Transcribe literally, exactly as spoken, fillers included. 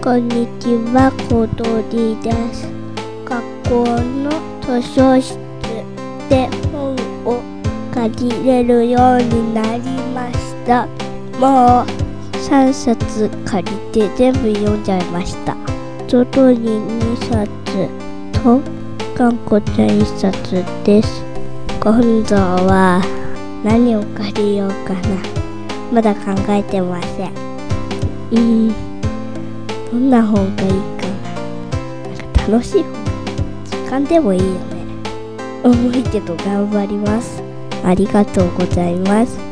こんにちは、コトリです。学校の図書室で本を借りれるようになりました。もうさんさつ借りて全部読んじゃいました。外ににさつとがんこちゃんいっさつです。今度は何を借りようかな。まだ考えてません。うんどんな本がいいかな。楽しい本、図鑑でもいいよね。重いけど頑張ります。ありがとうございます。